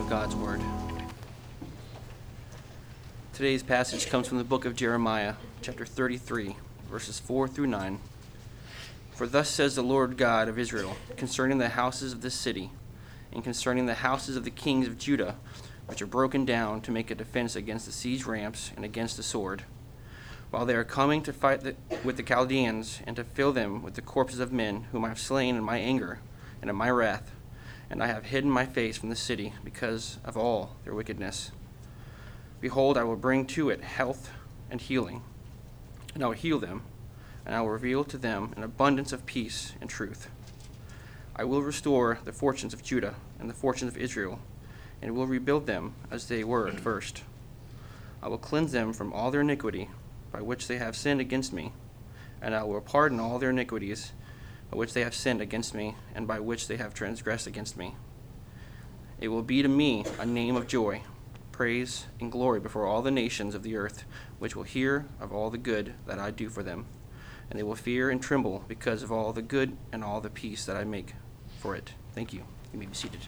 God's Word. Today's passage comes from the book of Jeremiah, chapter 33, verses 4 through 9. For thus says the Lord God of Israel, concerning the houses of this city, and concerning the houses of the kings of Judah, which are broken down to make a defense against the siege ramps and against the sword, while they are coming to fight with the Chaldeans, and to fill them with the corpses of men whom I have slain in my anger and in my wrath, and I have hidden my face from the city because of all their wickedness. Behold, I will bring to it health and healing, and I will heal them, and I will reveal to them an abundance of peace and truth. I will restore the fortunes of Judah and the fortunes of Israel, and will rebuild them as they were at first. I will cleanse them from all their iniquity by which they have sinned against me, and I will pardon all their iniquities by which they have sinned against me, and by which they have transgressed against me. It will be to me a name of joy, praise, and glory before all the nations of the earth, which will hear of all the good that I do for them, and they will fear and tremble because of all the good and all the peace that I make for it. Thank you. You may be seated.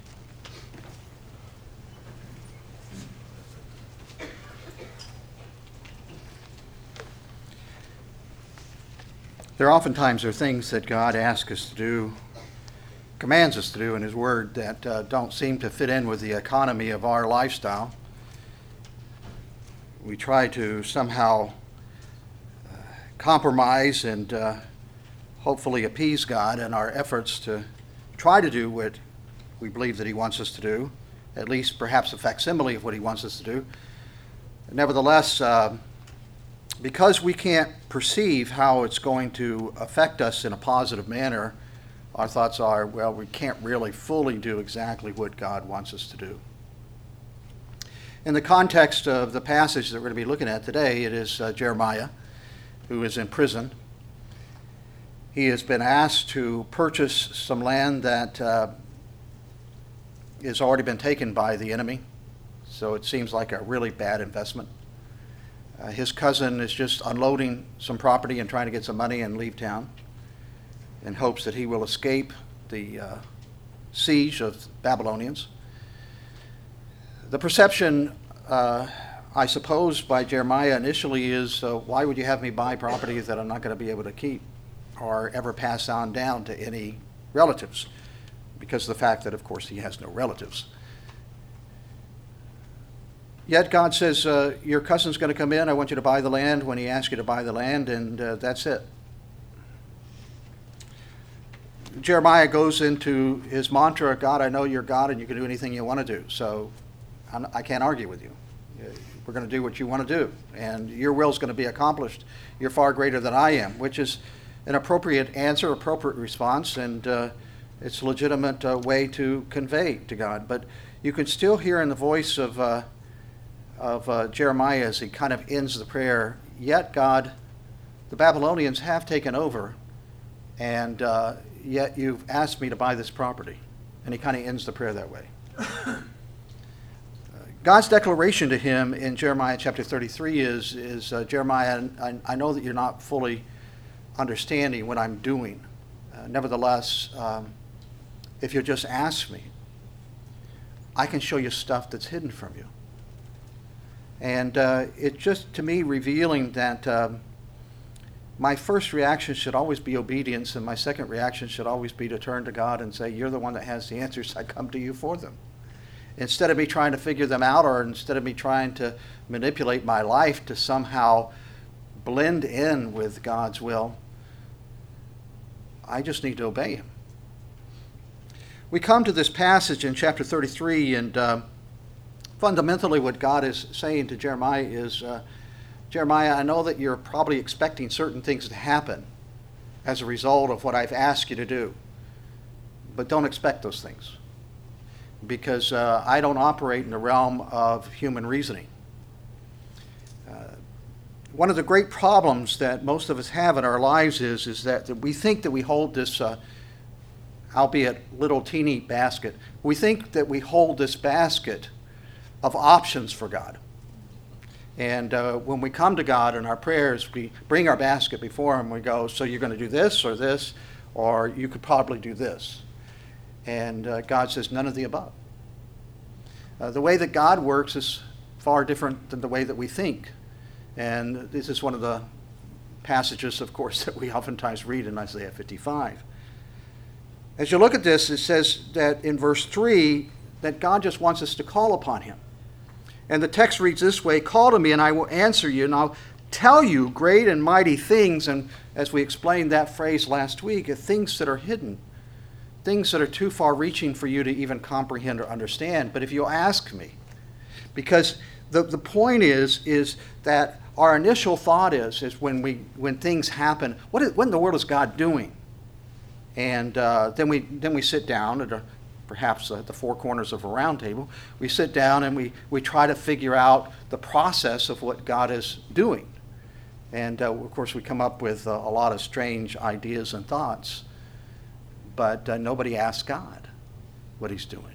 There oftentimes are things that God asks us to do, commands us to do in His Word that don't seem to fit in with the economy of our lifestyle. We try to somehow compromise and hopefully appease God in our efforts to try to do what we believe that He wants us to do, at least perhaps a facsimile of what He wants us to do. Nevertheless, because we can't perceive how it's going to affect us in a positive manner, our thoughts are, well, we can't really fully do exactly what God wants us to do. In the context of the passage that we're going to be looking at today, it is Jeremiah, who is in prison. He has been asked to purchase some land that has already been taken by the enemy, so it seems like a really bad investment. His cousin is just unloading some property and trying to get some money and leave town in hopes that he will escape the siege of Babylonians. The perception, I suppose, by Jeremiah initially is, why would you have me buy property that I'm not going to be able to keep or ever pass on down to any relatives? Because of the fact that, of course, he has no relatives. Yet God says, your cousin's going to come in, I want you to buy the land when he asks you to buy the land, and that's it. Jeremiah goes into his mantra, God, I know you're God and you can do anything you want to do, so I can't argue with you. We're going to do what you want to do, and your will's going to be accomplished. You're far greater than I am, which is an appropriate answer, appropriate response, and it's a legitimate way to convey to God. But you can still hear in the voice of Jeremiah as he kind of ends the prayer, yet God, the Babylonians have taken over, and yet you've asked me to buy this property. And he kind of ends the prayer that way. God's declaration to him in Jeremiah chapter 33 is Jeremiah, I know that you're not fully understanding what I'm doing. Nevertheless, if you'll just ask me, I can show you stuff that's hidden from you. And it's just, to me, revealing that my first reaction should always be obedience, and my second reaction should always be to turn to God and say, you're the one that has the answers. I come to you for them. Instead of me trying to figure them out, or instead of me trying to manipulate my life to somehow blend in with God's will, I just need to obey Him. We come to this passage in chapter 33, and fundamentally, what God is saying to Jeremiah is, Jeremiah, I know that you're probably expecting certain things to happen as a result of what I've asked you to do, but don't expect those things, because I don't operate in the realm of human reasoning. One of the great problems that most of us have in our lives is that we think that we hold this, albeit little teeny basket, we think that we hold this basket of options for God. And when we come to God in our prayers, we bring our basket before Him. We go, so you're going to do this, or you could probably do this. And God says, none of the above. The way that God works is far different than the way that we think. And this is one of the passages, of course, that we oftentimes read in Isaiah 55. As you look at this, it says that in verse 3 that God just wants us to call upon him. And the text reads this way, "Call to me and I will answer you, and I'll tell you great and mighty things." And as we explained that phrase last week, things that are hidden, things that are too far reaching for you to even comprehend or understand. But if you'll ask me, because the point is that our initial thought is when things happen, what in the world is God doing? And then we sit down at perhaps at the four corners of a round table. We sit down and we try to figure out the process of what God is doing. And of course we come up with a lot of strange ideas and thoughts, but nobody asks God what he's doing.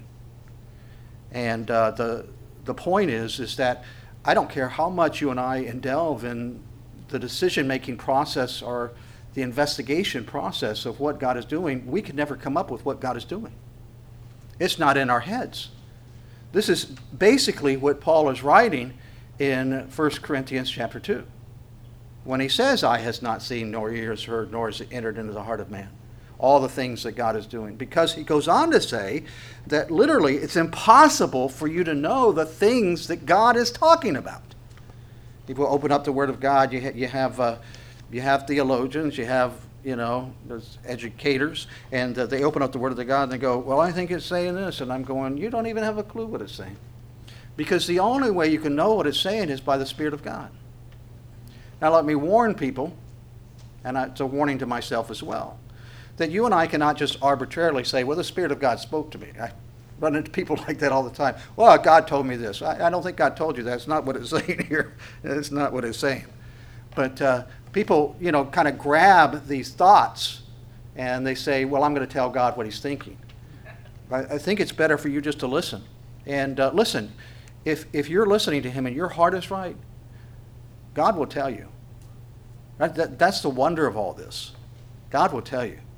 And the point is that I don't care how much you and I delve in the decision-making process or the investigation process of what God is doing, we could never come up with what God is doing. It's not in our heads. This is basically what Paul is writing in 1 Corinthians chapter 2. When he says, "Eye has not seen, nor ear has heard, nor has it entered into the heart of man," all the things that God is doing. Because he goes on to say that literally it's impossible for you to know the things that God is talking about. If we open up the Word of God, you have theologians, you have there's educators, and they open up the Word of God and they go, "Well, I think it's saying this," and I'm going, "You don't even have a clue what it's saying," because the only way you can know what it's saying is by the Spirit of God. Now, let me warn people, and it's a warning to myself as well, that you and I cannot just arbitrarily say, "Well, the Spirit of God spoke to me." I run into people like that all the time. "Well, God told me this." I don't think God told you that. It's not what it's saying here. It's not what it's saying. But people, kind of grab these thoughts and they say, "Well, I'm going to tell God what he's thinking." I think it's better for you just to listen. And listen, if you're listening to him and your heart is right, God will tell you. That's the wonder of all this. God will tell you.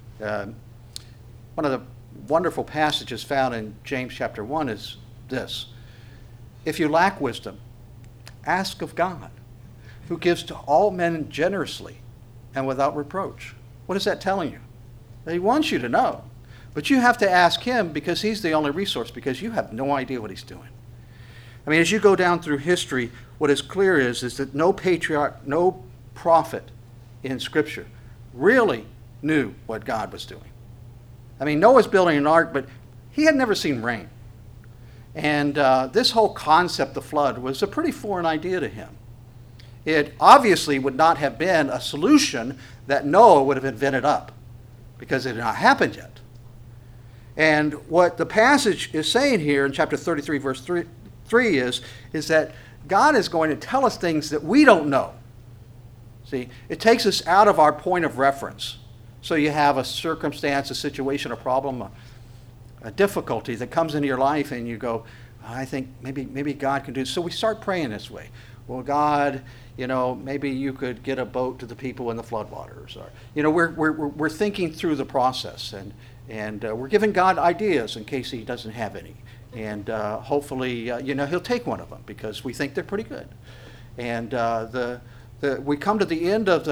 One of the wonderful passages found in James chapter 1 is this: "If you lack wisdom, ask of God, who gives to all men generously and without reproach." What is that telling you? That he wants you to know. But you have to ask him because he's the only resource, because you have no idea what he's doing. I mean, as you go down through history, what is clear is that no patriarch, no prophet in Scripture really knew what God was doing. I mean, Noah's building an ark, but he had never seen rain. And this whole concept of flood was a pretty foreign idea to him. It obviously would not have been a solution that Noah would have invented up, because it had not happened yet. And what the passage is saying here in chapter 33, verse 3 is that God is going to tell us things that we don't know. See, it takes us out of our point of reference. So you have a circumstance, a situation, a problem, a difficulty that comes into your life, and you go, "I think maybe God can do this." So we start praying this way. "Well, God, maybe you could get a boat to the people in the floodwaters." Or, we're thinking through the process, and we're giving God ideas in case he doesn't have any. And hopefully, he'll take one of them because we think they're pretty good. And we come to the end of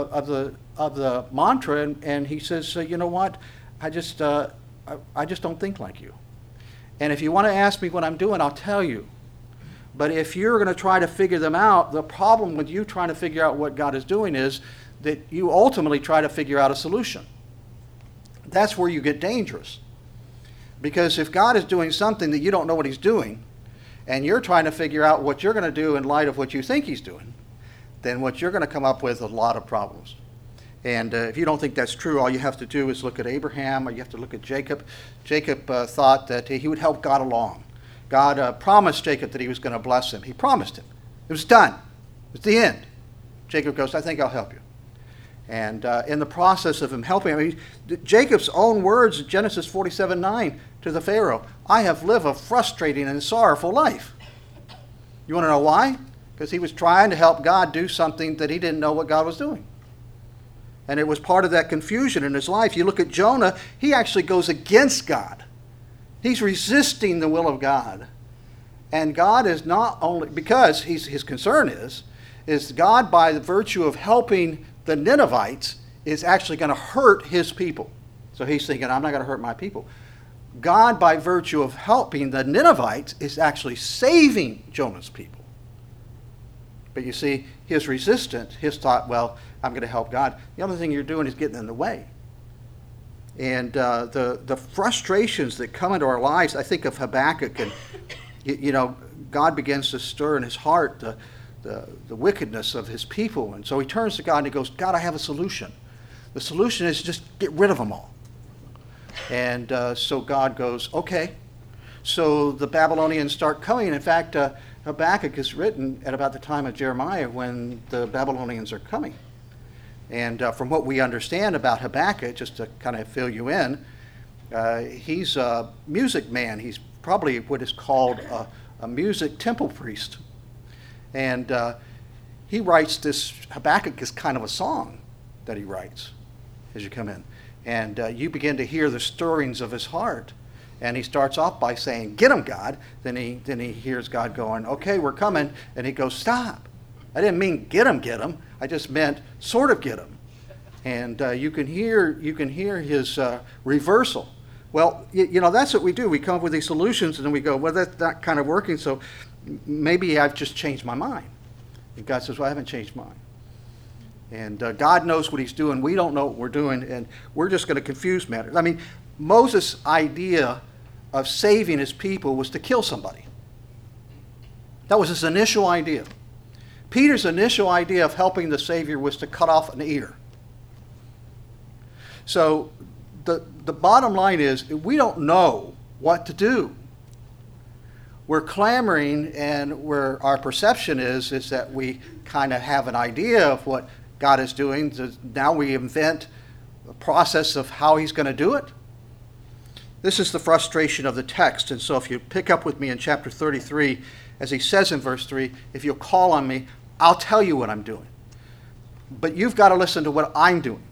the mantra, and he says, "You know what? I just don't think like you. And if you want to ask me what I'm doing, I'll tell you. But if you're going to try to figure them out, the problem with you trying to figure out what God is doing is that you ultimately try to figure out a solution. That's where you get dangerous. Because if God is doing something that you don't know what he's doing, and you're trying to figure out what you're going to do in light of what you think he's doing, then what you're going to come up with is a lot of problems. And if you don't think that's true, all you have to do is look at Abraham, or you have to look at Jacob. Jacob thought that he would help God along. God promised Jacob that he was going to bless him. He promised him. It was done. It was the end. Jacob goes, "I think I'll help you." And in the process of him helping him, Jacob's own words, Genesis 47:9 to the Pharaoh, "I have lived a frustrating and sorrowful life." You want to know why? Because he was trying to help God do something that he didn't know what God was doing. And it was part of that confusion in his life. You look at Jonah, he actually goes against God. He's resisting the will of God. And God is not only, because his concern is God, by the virtue of helping the Ninevites, is actually going to hurt his people. So he's thinking, I'm not going to hurt my people. God, by virtue of helping the Ninevites, is actually saving Jonah's people. But you see, his resistance, his thought, well, I'm going to help God. The other thing you're doing is getting in the way. And the frustrations that come into our lives, I think of Habakkuk, and God begins to stir in his heart the wickedness of his people. And so he turns to God and he goes, God, I have a solution. The solution is just get rid of them all. And so God goes, okay. So the Babylonians start coming. In fact, Habakkuk is written at about the time of Jeremiah when the Babylonians are coming. And from what we understand about Habakkuk, just to kind of fill you in, he's a music man. He's probably what is called a music temple priest. And he writes this, Habakkuk is kind of a song that he writes as you come in. And you begin to hear the stirrings of his heart. And he starts off by saying, get him, God. Then he hears God going, okay, we're coming. And he goes, stop. I didn't mean get him. I just meant sort of get him. And you can hear his reversal. Well, that's what we do. We come up with these solutions and then we go, well, that's not kind of working, so maybe I've just changed my mind. And God says, well, I haven't changed mine. And God knows what he's doing. We don't know what we're doing, and we're just going to confuse matters. I mean, Moses' idea of saving his people was to kill somebody. That was his initial idea. Peter's initial idea of helping the Savior was to cut off an ear. So the bottom line is we don't know what to do. We're clamoring, and our perception is that we kind of have an idea of what God is doing. So now we invent a process of how he's going to do it. This is the frustration of the text. And so if you pick up with me in chapter 33, as he says in verse 3, if you'll call on me, I'll tell you what I'm doing. But you've got to listen to what I'm doing.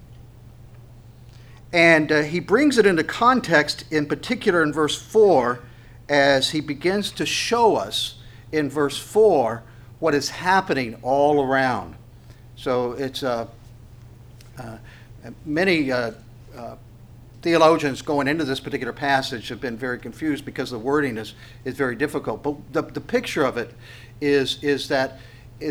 And he brings it into context, in particular in verse 4, as he begins to show us in verse 4 what is happening all around. So it's many theologians going into this particular passage have been very confused because the wording is very difficult. But the picture of it is that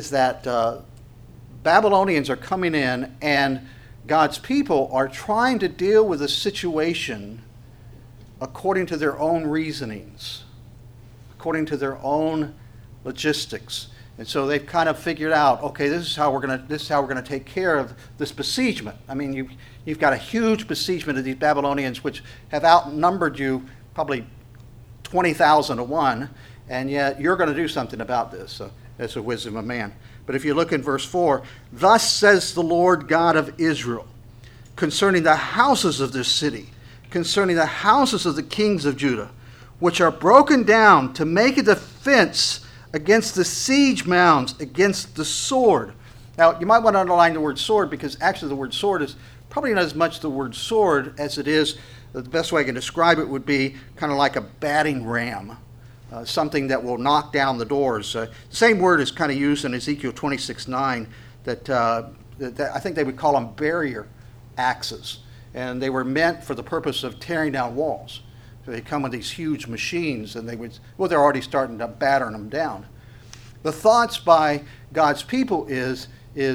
Babylonians are coming in, and God's people are trying to deal with a situation according to their own reasonings, according to their own logistics. And so they've kind of figured out, okay, this is how we're going to take care of this besiegement. I mean, you've got a huge besiegement of these Babylonians, which have outnumbered you probably 20,000 to 1, and yet you're going to do something about this. So that's the wisdom of man. But if you look in verse 4, thus says the Lord God of Israel, concerning the houses of this city, concerning the houses of the kings of Judah, which are broken down to make a defense against the siege mounds, against the sword. Now, you might want to underline the word sword, because actually the word sword is probably not as much the word sword as it is, the best way I can describe it would be kind of like a battering ram, something that will knock down the doors. The same word is kind of used in Ezekiel 26:9, that I think they would call them barrier axes, and they were meant for the purpose of tearing down walls. So they come with these huge machines, and they're already starting to batter them down. The thoughts by God's people is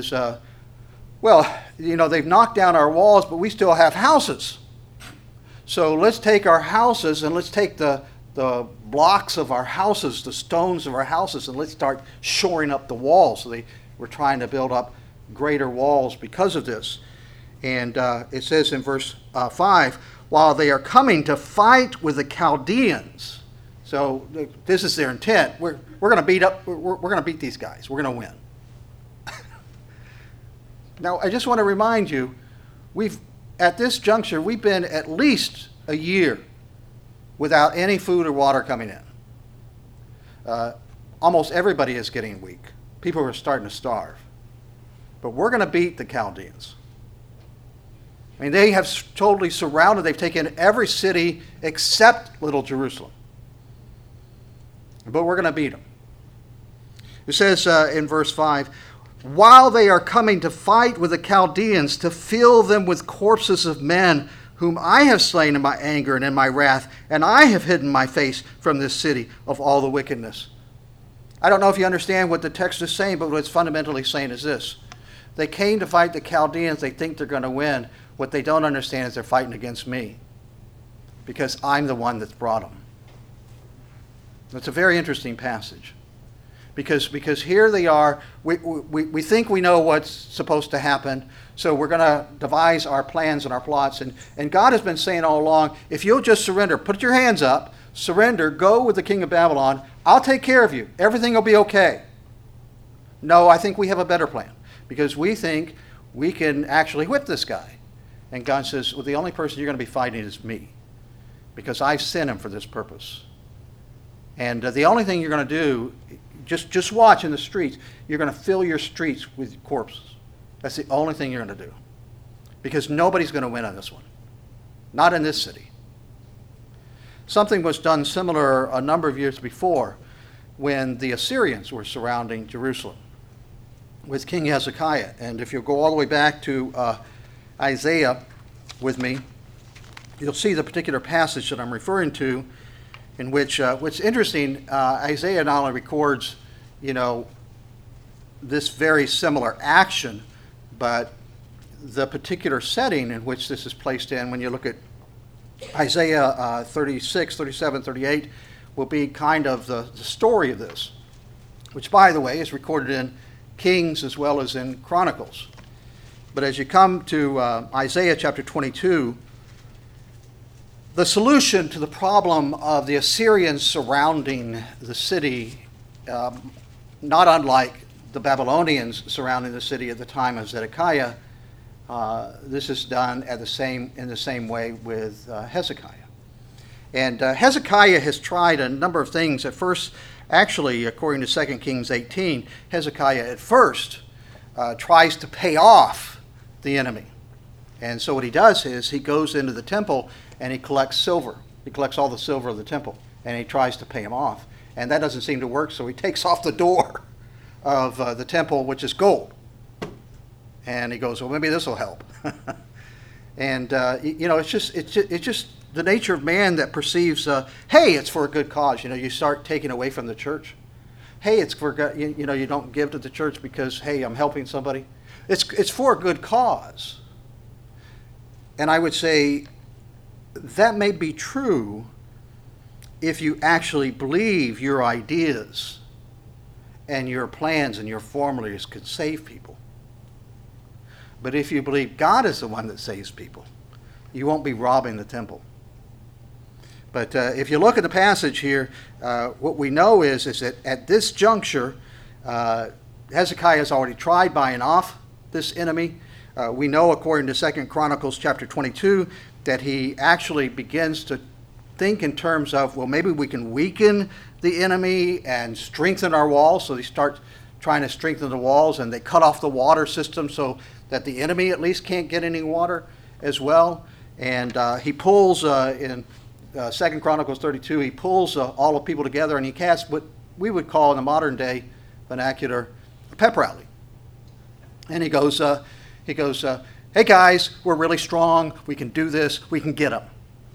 they've knocked down our walls, but we still have houses. So let's take our houses, and let's take the blocks of our houses, the stones of our houses, and let's start shoring up the walls. So they were trying to build up greater walls because of this. And it says in verse 5, while they are coming to fight with the Chaldeans. So this is their intent. We're going to beat these guys. We're going to win. Now, I just want to remind you, at this juncture, we've been at least a year without any food or water coming in. Almost everybody is getting weak. People are starting to starve. But we're going to beat the Chaldeans. I mean, they have totally surrounded, they've taken every city except Little Jerusalem. but we're going to beat them. It says in verse 5, while they are coming to fight with the Chaldeans, to fill them with corpses of men whom I have slain in my anger and in my wrath, and I have hidden my face from this city of all the wickedness. I don't know if you understand what the text is saying, but what it's fundamentally saying is this. They came to fight the Chaldeans. They think they're going to win. What they don't understand is they're fighting against me, because I'm the one that's brought them. It's a very interesting passage. Because here they are, we think we know what's supposed to happen, so we're going to devise our plans and our plots. And God has been saying all along, if you'll just surrender, put your hands up, surrender, go with the king of Babylon, I'll take care of you. Everything will be okay. No, I think we have a better plan, because we think we can actually whip this guy. And God says, well, the only person you're going to be fighting is me, because I've sent him for this purpose. And the only thing you're going to do, just watch in the streets. You're going to fill your streets with corpses. That's the only thing you're going to do. Because nobody's going to win on this one. Not in this city. Something was done similar a number of years before when the Assyrians were surrounding Jerusalem with King Hezekiah. And if you'll go all the way back to Isaiah with me, you'll see the particular passage that I'm referring to, in which, what's interesting, Isaiah not only records, this very similar action, but the particular setting in which this is placed in, when you look at Isaiah 36, 37, 38, will be kind of the story of this, which, by the way, is recorded in Kings as well as in Chronicles. But as you come to Isaiah chapter 22, the solution to the problem of the Assyrians surrounding the city, not unlike the Babylonians surrounding the city at the time of Zedekiah, this is done in the same way with Hezekiah. And Hezekiah has tried a number of things. At first, actually, according to 2 Kings 18, Hezekiah at first tries to pay off the enemy. And so what he does is he goes into the temple and he collects silver. He collects all the silver of the temple, and he tries to pay him off. And that doesn't seem to work, so he takes off the door of the temple, which is gold. And he goes, well, maybe this will help. And, it's just the nature of man that perceives, hey, it's for a good cause. You start taking away from the church. Hey, it's for, you don't give to the church because, hey, I'm helping somebody. It's for a good cause. And I would say that may be true if you actually believe your ideas and your plans and your formulas can save people. But if you believe God is the one that saves people, you won't be robbing the temple. But if you look at the passage here, what we know is that at this juncture, Hezekiah has already tried buying off this enemy. We know, according to 2 Chronicles chapter 22, that he actually begins to think in terms of, well, maybe we can weaken the enemy and strengthen our walls. So they start trying to strengthen the walls, and they cut off the water system so that the enemy at least can't get any water as well. And he pulls, in 2 Chronicles 32, he pulls all the people together, and he casts what we would call in the modern day vernacular a pep rally. And he goes, hey guys, we're really strong. We can do this. We can get them.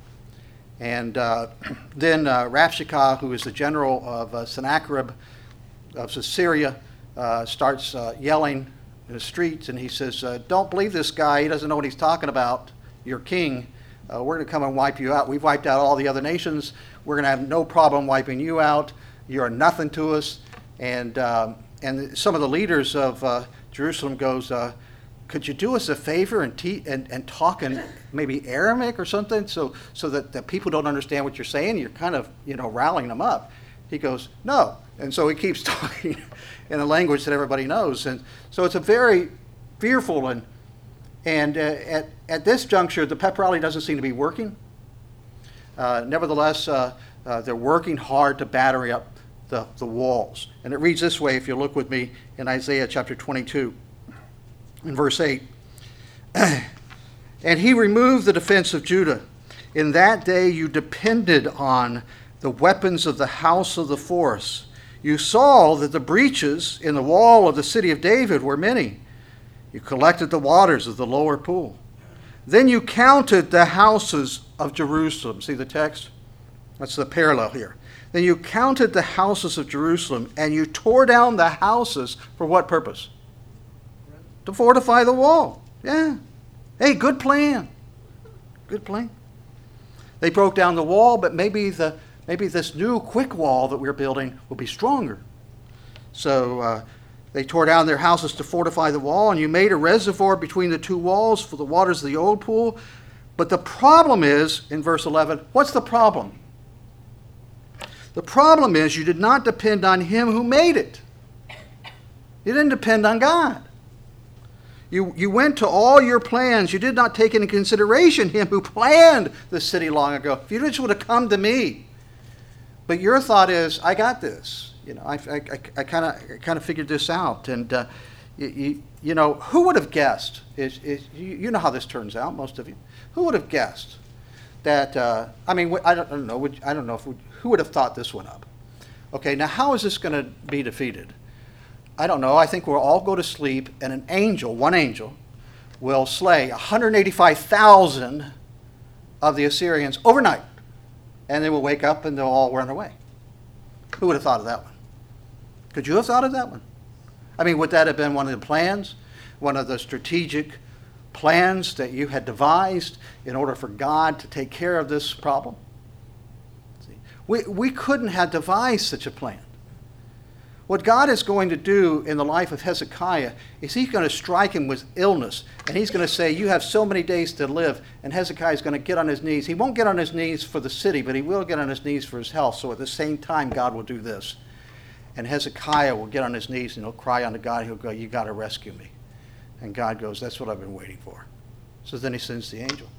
And then Rabshakeh, who is the general of Sennacherib of Assyria, starts yelling in the streets, and he says, don't believe this guy. He doesn't know what he's talking about. Your king. We're going to come and wipe you out. We've wiped out all the other nations. We're going to have no problem wiping you out. You're nothing to us. And some of the leaders of Jerusalem goes, could you do us a favor and talk in maybe Aramaic or something so that the people don't understand what you're saying? You're kind of, rallying them up. He goes, no. And so he keeps talking in a language that everybody knows. And so it's a very fearful and at this juncture, the pep rally doesn't seem to be working. Nevertheless, they're working hard to batter up the walls. And it reads this way, if you look with me in Isaiah chapter 22. In verse 8, and he removed the defense of Judah. In that day you depended on the weapons of the house of the force. You saw that the breaches in the wall of the city of David were many. You collected the waters of the lower pool. Then you counted the houses of Jerusalem. See the text? That's the parallel here. Then you counted the houses of Jerusalem, and you tore down the houses for what purpose? To fortify the wall. Yeah. Hey, good plan. Good plan. They broke down the wall, but maybe this new quick wall that we're building will be stronger. So they tore down their houses to fortify the wall, and you made a reservoir between the two walls for the waters of the old pool. But the problem is, in verse 11, what's the problem? The problem is you did not depend on him who made it. You didn't depend on God. You went to all your plans. You did not take into consideration him who planned the city long ago. If you just would have come to me. But your thought is, I got this. You know, I kind of figured this out. And you know, who would have guessed? You know how this turns out, most of you. Who would have guessed that? I mean, I don't know. I don't know who would have thought this one up. Okay, now how is this going to be defeated? I don't know. I think we'll all go to sleep, and an angel, one angel, will slay 185,000 of the Assyrians overnight. And they will wake up and they'll all run away. Who would have thought of that one? Could you have thought of that one? I mean, would that have been one of the plans, one of the strategic plans that you had devised in order for God to take care of this problem? See, we couldn't have devised such a plan. What God is going to do in the life of Hezekiah is he's going to strike him with illness, and he's going to say, you have so many days to live, and Hezekiah is going to get on his knees. He won't get on his knees for the city, but he will get on his knees for his health. So at the same time, God will do this. And Hezekiah will get on his knees, and he'll cry unto God. He'll go, you got to rescue me. And God goes, that's what I've been waiting for. So then he sends the angel.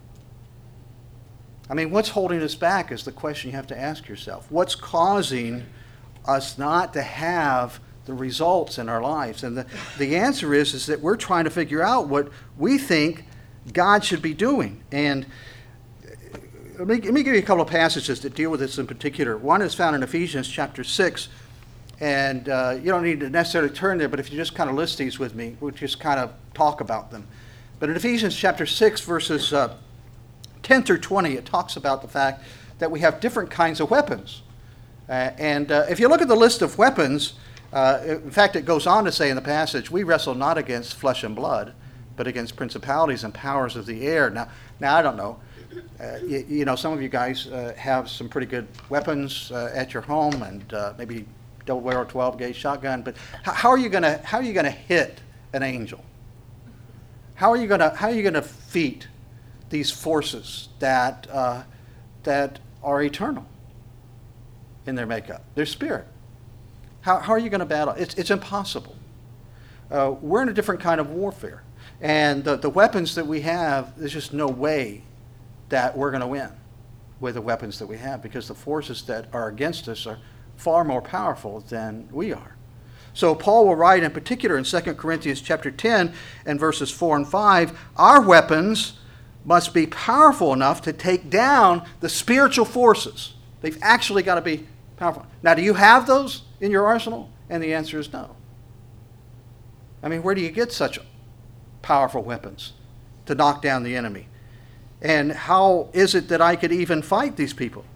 I mean, what's holding us back is the question you have to ask yourself. What's causing us not to have the results in our lives? And the answer is that we're trying to figure out what we think God should be doing. And let me give you a couple of passages that deal with this in particular. One is found in Ephesians chapter 6. And you don't need to necessarily turn there, but if you just kind of list these with me, we'll just kind of talk about them. But in Ephesians chapter 6, verses 10 through 20, it talks about the fact that we have different kinds of weapons. And if you look at the list of weapons, in fact, it goes on to say in the passage, we wrestle not against flesh and blood, but against principalities and powers of the air. Now I don't know. You know, some of you guys have some pretty good weapons at your home, and maybe double barrel 12-gauge shotgun. But how are you gonna hit an angel? How are you gonna defeat these forces that are eternal in their makeup, their spirit? How are you going to battle? It's impossible. We're in a different kind of warfare. And the weapons that we have, there's just no way that we're going to win with the weapons that we have, because the forces that are against us are far more powerful than we are. So Paul will write in particular in 2 Corinthians chapter 10 and verses 4 and 5, our weapons must be powerful enough to take down the spiritual forces. They've actually got to be powerful. Now, do you have those in your arsenal? And the answer is no. I mean, where do you get such powerful weapons to knock down the enemy? And how is it that I could even fight these people?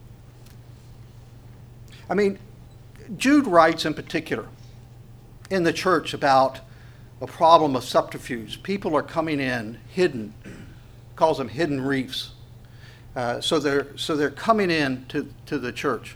I mean, Jude writes in particular in the church about a problem of subterfuge. People are coming in hidden, calls them hidden reefs. So they're coming in to the church.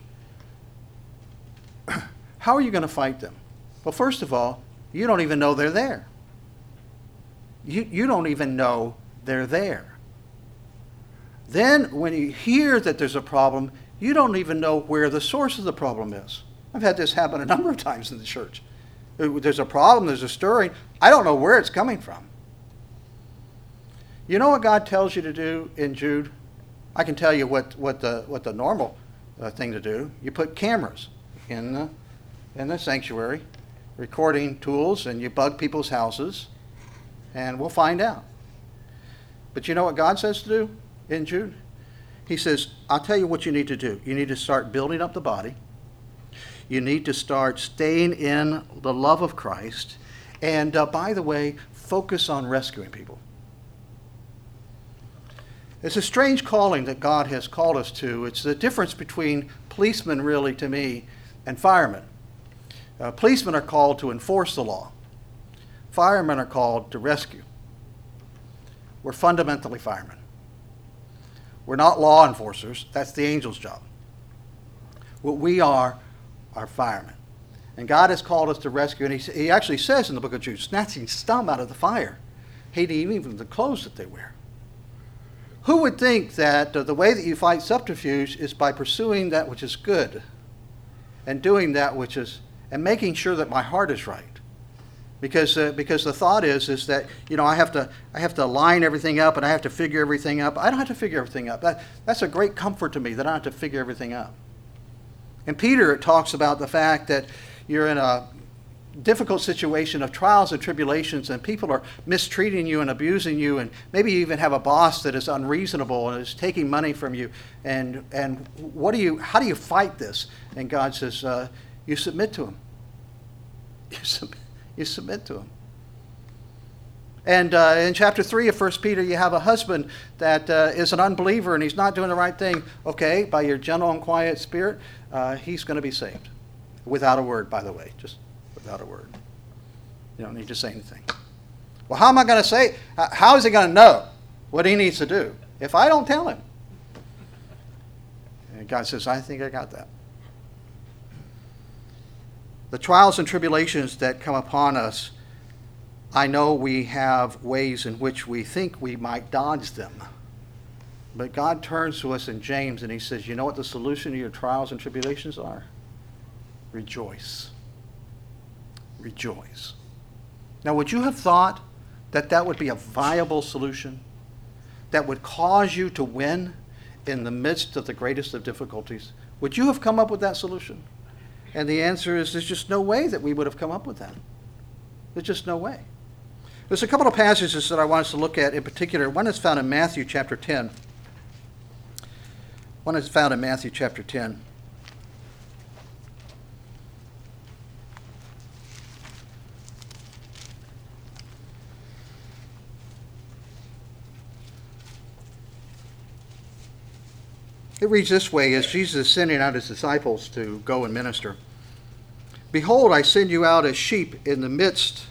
How are you going to fight them? Well, first of all, you don't even know they're there. You don't even know they're there. Then when you hear that there's a problem, you don't even know where the source of the problem is. I've had this happen a number of times in the church. There's a problem, there's a stirring. I don't know where it's coming from. You know what God tells you to do in Jude? I can tell you what the normal thing to do. You put cameras in the sanctuary, recording tools, and you bug people's houses, and we'll find out. But you know what God says to do in Jude? He says, I'll tell you what you need to do. You need to start building up the body. You need to start staying in the love of Christ. And by the way, focus on rescuing people. It's a strange calling that God has called us to. It's the difference between policemen, really, to me, and firemen. Policemen are called to enforce the law. Firemen are called to rescue. We're fundamentally firemen. We're not law enforcers. That's the angel's job. What we are firemen. And God has called us to rescue. And he actually says in the book of Jude, snatching some out of the fire, hating even the clothes that they wear. Who would think that the way that you fight subterfuge is by pursuing that which is good and doing that which is, and making sure that my heart is right? Because the thought is that, I have to line everything up and I have to figure everything up. I don't have to figure everything up. That's a great comfort to me, that I don't have to figure everything up. In Peter, it talks about the fact that you're in a difficult situation of trials and tribulations, and people are mistreating you and abusing you, and maybe you even have a boss that is unreasonable and is taking money from you. And how do you fight this? And God says, you submit to him. You submit to him. And in chapter 3 of 1 Peter, you have a husband that is an unbeliever and he's not doing the right thing. Okay, by your gentle and quiet spirit, he's going to be saved. Without a word, by the way. Just without a word. You don't need to say anything. Well, how am I going to say? How is he going to know what he needs to do if I don't tell him? And God says, I think I got that. The trials and tribulations that come upon us, I know we have ways in which we think we might dodge them. But God turns to us in James and he says, you know what the solution to your trials and tribulations are? Rejoice. Rejoice. Now, would you have thought that that would be a viable solution that would cause you to win in the midst of the greatest of difficulties? Would you have come up with that solution? And the answer is there's just no way that we would have come up with that. There's just no way. There's a couple of passages that I want us to look at in particular. One is found in Matthew chapter 10. One is found in Matthew chapter 10. It reads this way, as Jesus is sending out his disciples to go and minister. Behold, I send you out as sheep in the midst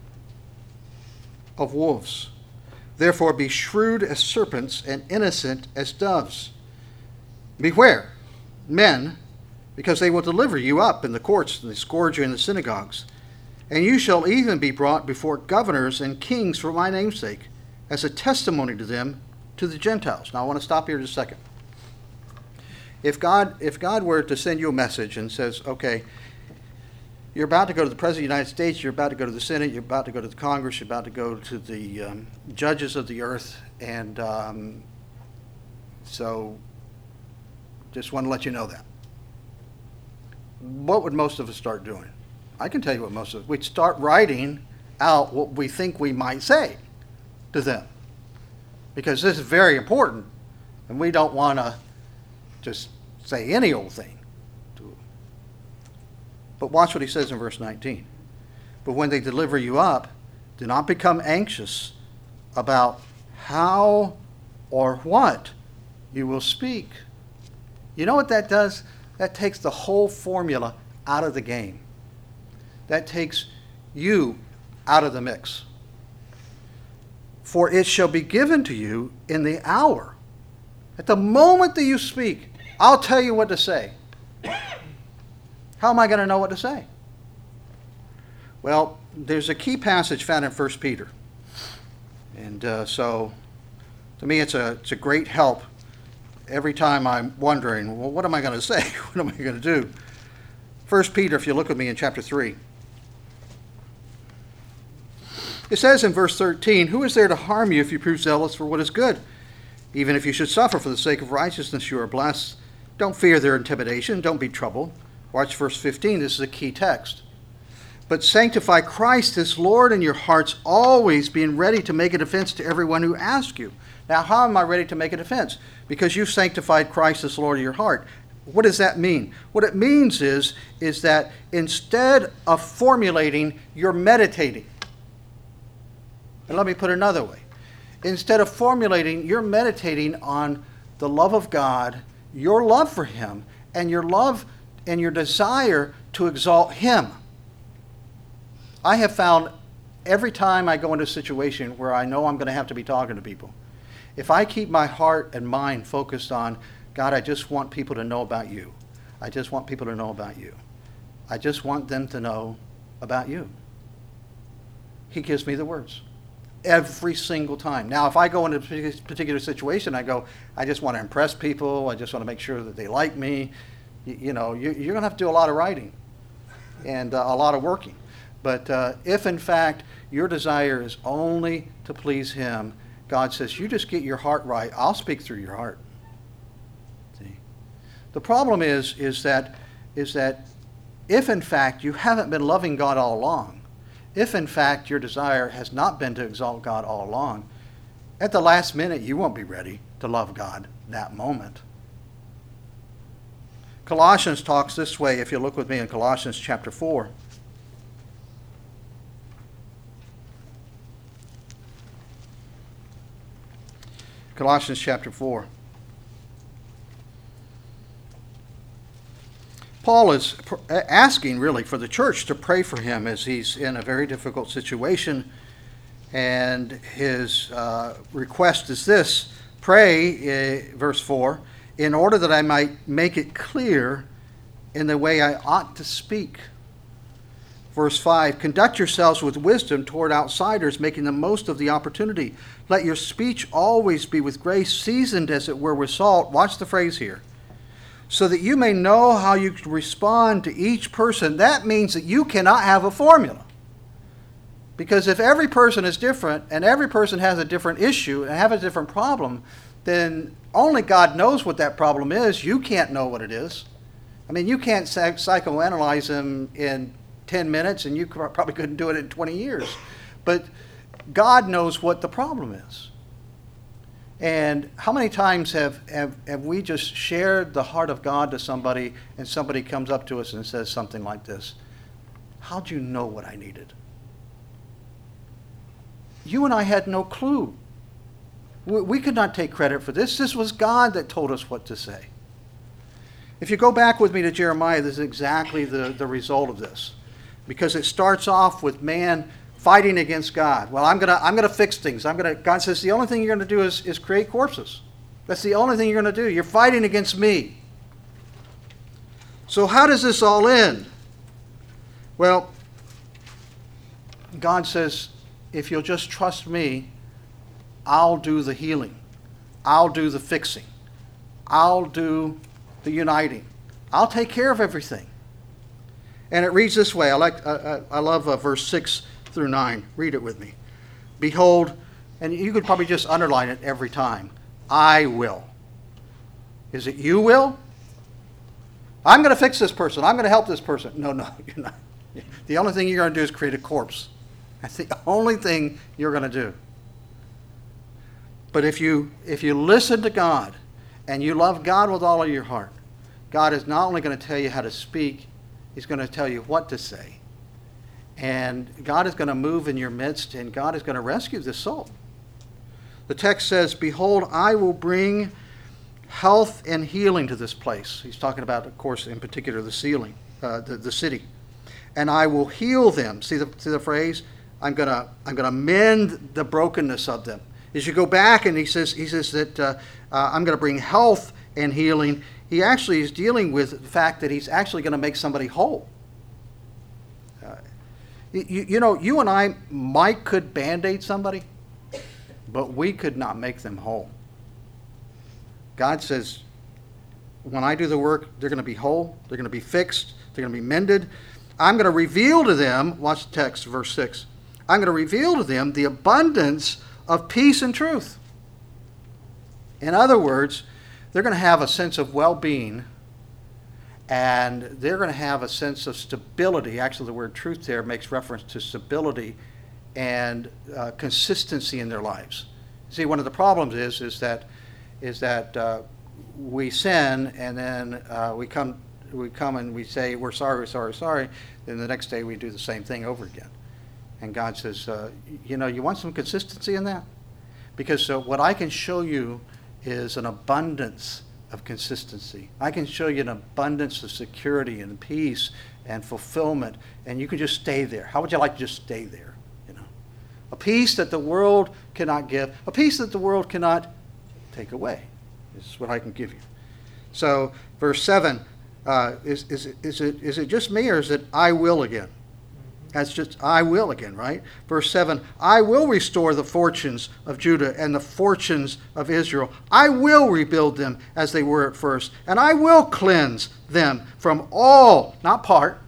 of wolves. Therefore be shrewd as serpents and innocent as doves. Beware, men, because they will deliver you up in the courts and they scourge you in the synagogues. And you shall even be brought before governors and kings for my name's sake, as a testimony to them, to the Gentiles. Now I want to stop here just a second. If God were to send you a message and says, okay, you're about to go to the President of the United States, you're about to go to the Senate, you're about to go to the Congress, you're about to go to the judges of the earth, and so just want to let you know that. What would most of us start doing? I can tell you what most of us, we'd start writing out what we think we might say to them. Because this is very important, and we don't want to just say any old thing to them. But watch what he says in verse 19. But when they deliver you up, do not become anxious about how or what you will speak. You know what that does? That takes the whole formula out of the game. That takes you out of the mix. For it shall be given to you in the hour. At the moment that you speak, I'll tell you what to say. How am I going to know what to say? Well, there's a key passage found in 1 Peter. And so, to me, it's a great help every time I'm wondering, well, what am I going to say? What am I going to do? 1 Peter, if you look with me in chapter 3. It says in verse 13, who is there to harm you if you prove zealous for what is good? Even if you should suffer for the sake of righteousness, you are blessed. Don't fear their intimidation. Don't be troubled. Watch verse 15. This is a key text. But sanctify Christ as Lord in your hearts, always being ready to make a defense to everyone who asks you Now, how am I ready to make a defense? Because you've sanctified Christ as Lord of your heart. What does that mean? What it means is that instead of formulating, you're meditating. And let me put it another way. Instead of formulating, you're meditating on the love of God, your love for Him, and your love and your desire to exalt Him. I have found every time I go into a situation where I know I'm going to have to be talking to people, if I keep my heart and mind focused on, God, I just want people to know about you. I just want people to know about you. I just want them to know about you. He gives me the words every single time. Now, if I go into a particular situation, I go, I just want to impress people. I just want to make sure that they like me. You're going to have to do a lot of writing and a lot of working. But if, in fact, your desire is only to please Him, God says, you just get your heart right. I'll speak through your heart. See? The problem is that if, in fact, you haven't been loving God all along, if, in fact, your desire has not been to exalt God all along, at the last minute, you won't be ready to love God that moment. Colossians talks this way, if you look with me in Colossians chapter 4. Colossians chapter 4. Paul is asking really for the church to pray for him as he's in a very difficult situation. And his request is this: pray, verse 4, in order that I might make it clear in the way I ought to speak. Verse 5, conduct yourselves with wisdom toward outsiders, making the most of the opportunity. Let your speech always be with grace, seasoned as it were with salt. Watch the phrase here. So that you may know how you respond to each person. That means that you cannot have a formula. Because if every person is different and every person has a different issue and have a different problem, then only God knows what that problem is. You can't know what it is. I mean, you can't psychoanalyze them in 10 minutes, and you probably couldn't do it in 20 years. But God knows what the problem is. And how many times have we just shared the heart of God to somebody, and somebody comes up to us and says something like this: how'd you know what I needed? You and I had no clue. We could not take credit for this. This was God that told us what to say. If you go back with me to Jeremiah, this is exactly the result of this. Because it starts off with man fighting against God. Well, I'm gonna fix things. God says the only thing you're gonna do is create corpses. That's the only thing you're gonna do. You're fighting against me. So how does this all end? Well, God says, if you'll just trust me, I'll do the healing. I'll do the fixing. I'll do the uniting. I'll take care of everything. And it reads this way. I love verse 6 through 9. Read it with me. Behold, and you could probably just underline it every time. I will. Is it you will? I'm going to fix this person. I'm going to help this person. No, you're not. The only thing you're going to do is create a corpse. That's the only thing you're going to do. But if you listen to God and you love God with all of your heart, God is not only going to tell you how to speak, He's going to tell you what to say. And God is going to move in your midst, and God is going to rescue this soul. The text says, behold, I will bring health and healing to this place. He's talking about, of course, in particular, the city. And I will heal them. See the phrase? I'm gonna mend the brokenness of them. As you go back, and he says that I'm going to bring health and healing. He actually is dealing with the fact that he's actually going to make somebody whole. You and I could Band-Aid somebody, but we could not make them whole. God says, when I do the work, they're going to be whole, they're going to be fixed, they're going to be mended. I'm going to reveal to them, watch the text, verse 6, I'm going to reveal to them the abundance of peace and truth. In other words, they're going to have a sense of well-being, and they're going to have a sense of stability. Actually, the word truth there makes reference to stability and consistency in their lives. See, one of the problems is that we sin, and then we come and we say we're sorry, then the next day we do the same thing over again. And God says, you want some consistency in that? Because what I can show you is an abundance of consistency. I can show you an abundance of security and peace and fulfillment, and you can just stay there. How would you like to just stay there? A peace that the world cannot give, a peace that the world cannot take away. This is what I can give you. So, verse 7, is it just me, or is it I will again? That's just I will again, right? Verse 7, I will restore the fortunes of Judah and the fortunes of Israel. I will rebuild them as they were at first, and I will cleanse them from all, not part,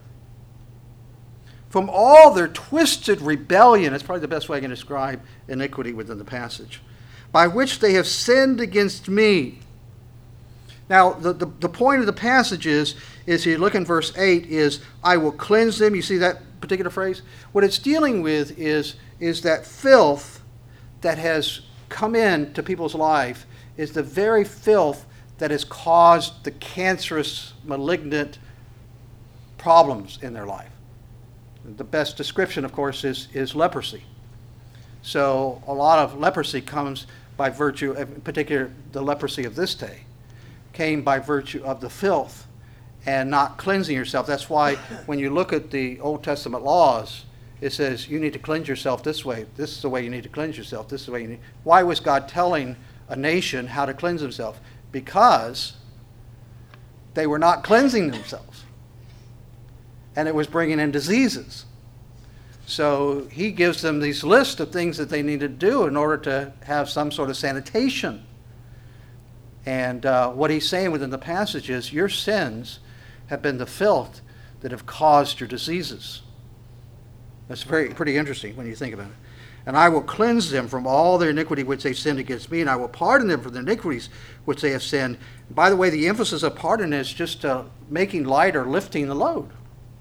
from all their twisted rebellion. That's probably the best way I can describe iniquity within the passage, by which they have sinned against me. Now, the point of the passage is you look in verse 8, is I will cleanse them. You see that particular phrase? What it's dealing with is that filth that has come into people's life is the very filth that has caused the cancerous, malignant problems in their life. The best description, of course, is leprosy. So a lot of leprosy comes by virtue, in particular the leprosy of this day, came by virtue of the filth and not cleansing yourself. That's why when you look at the Old Testament laws, it says you need to cleanse yourself this way. This is the way you need to cleanse yourself. This is the way you need. Why was God telling a nation how to cleanse themselves? Because they were not cleansing themselves. And it was bringing in diseases. So he gives them these lists of things that they need to do in order to have some sort of sanitation. And what he's saying within the passage is your sins have been the filth that have caused your diseases. That's pretty interesting when you think about it. And I will cleanse them from all their iniquity which they sinned against me, and I will pardon them for the iniquities which they have sinned. By the way, the emphasis of pardon is just making light or lifting the load.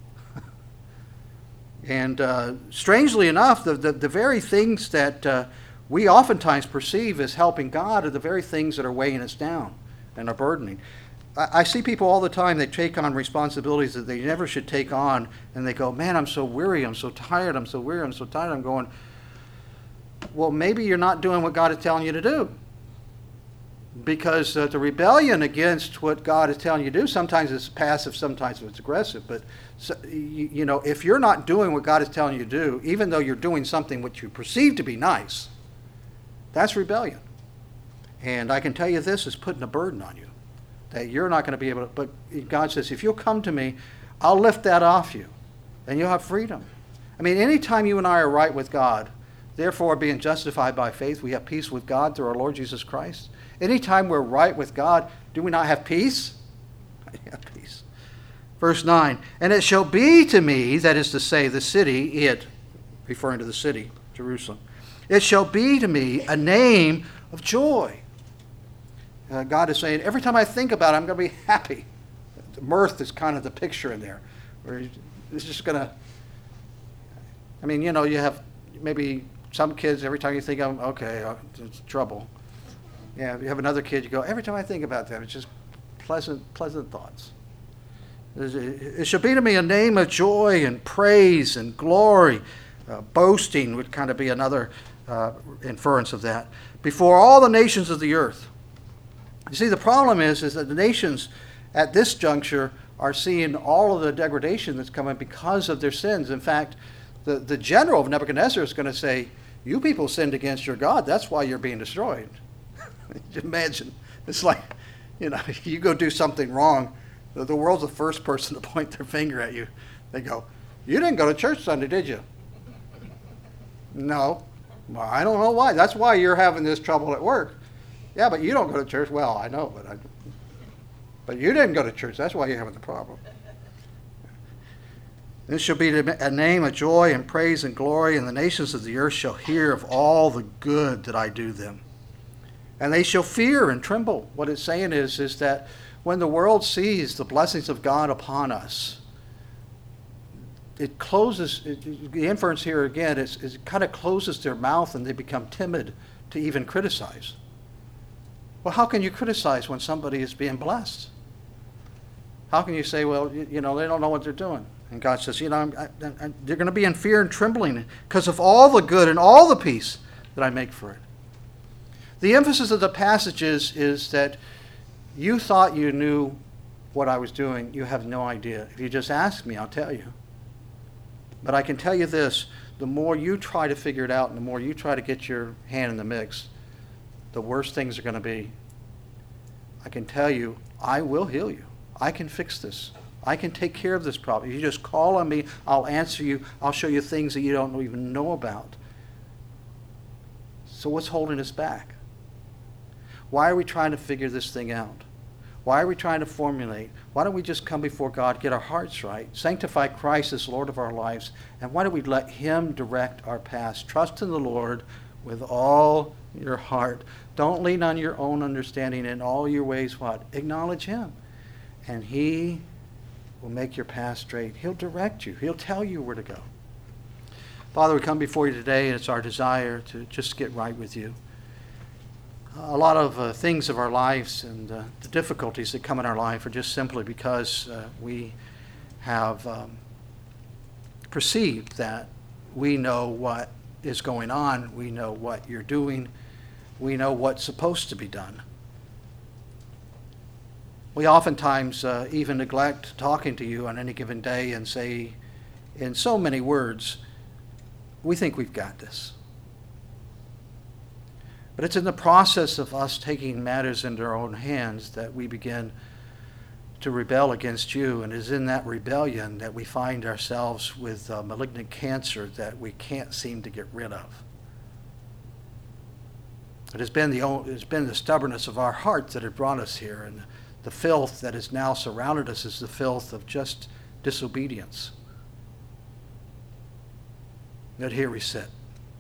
And strangely enough, the very things that we oftentimes perceive as helping God are the very things that are weighing us down and are burdening. I see people all the time, they take on responsibilities that they never should take on, and they go, man, I'm so weary, I'm so tired, I'm so weary, I'm so tired. I'm going, well, maybe you're not doing what God is telling you to do. Because the rebellion against what God is telling you to do, sometimes it's passive, sometimes it's aggressive. But, if you're not doing what God is telling you to do, even though you're doing something which you perceive to be nice, that's rebellion. And I can tell you this is putting a burden on you, that you're not going to be able to. But God says, if you'll come to me, I'll lift that off you, and you'll have freedom. I mean, anytime you and I are right with God, therefore being justified by faith, we have peace with God through our Lord Jesus Christ. Anytime we're right with God, do we not have peace? We have peace. Verse 9, and it shall be to me, that is to say, the city, it, referring to the city, Jerusalem, it shall be to me a name of joy. God is saying, every time I think about it, I'm going to be happy. Mirth is kind of the picture in there. Where it's just going to, you have maybe some kids, every time you think of them, okay, it's trouble. Yeah, you have another kid, you go, every time I think about them, it's just pleasant thoughts. It shall be to me a name of joy and praise and glory. Boasting would kind of be another inference of that. Before all the nations of the earth. You see, the problem is that the nations at this juncture are seeing all of the degradation that's coming because of their sins. In fact, the general of Nebuchadnezzar is going to say, you people sinned against your God. That's why you're being destroyed. Just imagine. It's like, you go do something wrong. The world's the first person to point their finger at you. They go, you didn't go to church Sunday, did you? No. Well, I don't know why. That's why you're having this trouble at work. Yeah, but you don't go to church. Well, I know, but you didn't go to church. That's why you're having the problem. This shall be a name of joy and praise and glory, and the nations of the earth shall hear of all the good that I do them. And they shall fear and tremble. What it's saying is that when the world sees the blessings of God upon us, it closes, the inference here again is it kind of closes their mouth and they become timid to even criticize. Well, how can you criticize when somebody is being blessed? How can you say, well, they don't know what they're doing? And God says, they're going to be in fear and trembling because of all the good and all the peace that I make for it. The emphasis of the passage is that you thought you knew what I was doing. You have no idea. If you just ask me, I'll tell you. But I can tell you this, the more you try to figure it out and the more you try to get your hand in the mix, the worse things are going to be. I can tell you, I will heal you. I can fix this. I can take care of this problem. If you just call on me, I'll answer you. I'll show you things that you don't even know about. So what's holding us back? Why are we trying to figure this thing out? Why are we trying to formulate? Why don't we just come before God, get our hearts right, sanctify Christ as Lord of our lives, and why don't we let Him direct our paths? Trust in the Lord with all your heart. Don't lean on your own understanding. In all your ways, what? Acknowledge Him. And He will make your path straight. He'll direct you. He'll tell you where to go. Father, we come before you today, and it's our desire to just get right with you. A lot of things of our lives and the difficulties that come in our life are just simply because we have perceived that we know what is going on, we know what you're doing, we know what's supposed to be done. We oftentimes even neglect talking to you on any given day and say in so many words, we think we've got this. But it's in the process of us taking matters into our own hands that we begin to rebel against you. And it is in that rebellion that we find ourselves with malignant cancer that we can't seem to get rid of. It has been the stubbornness of our heart that has brought us here. And the filth that has now surrounded us is the filth of just disobedience. Yet here we sit.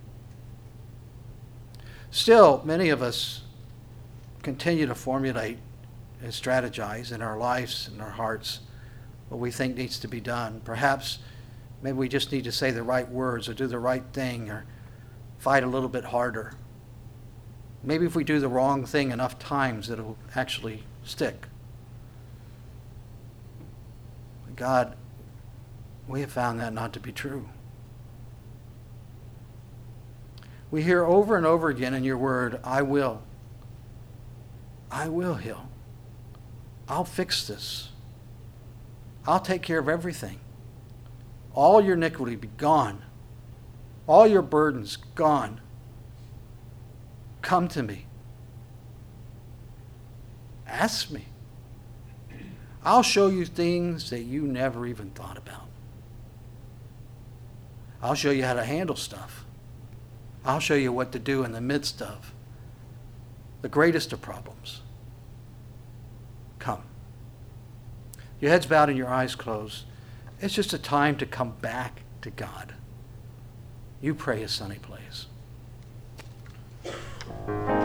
Still, many of us continue to formulate and strategize in our lives and our hearts what we think needs to be done. Perhaps maybe we just need to say the right words or do the right thing or fight a little bit harder. Maybe if we do the wrong thing enough times, it'll actually stick. God, we have found that not to be true. We hear over and over again in your word, I will. I will heal. I'll fix this. I'll take care of everything. All your iniquity be gone. All your burdens gone. Come to me. Ask me. I'll show you things that you never even thought about. I'll show you how to handle stuff. I'll show you what to do in the midst of the greatest of problems. Come. Your head's bowed and your eyes closed. It's just a time to come back to God. You pray as Sonny plays.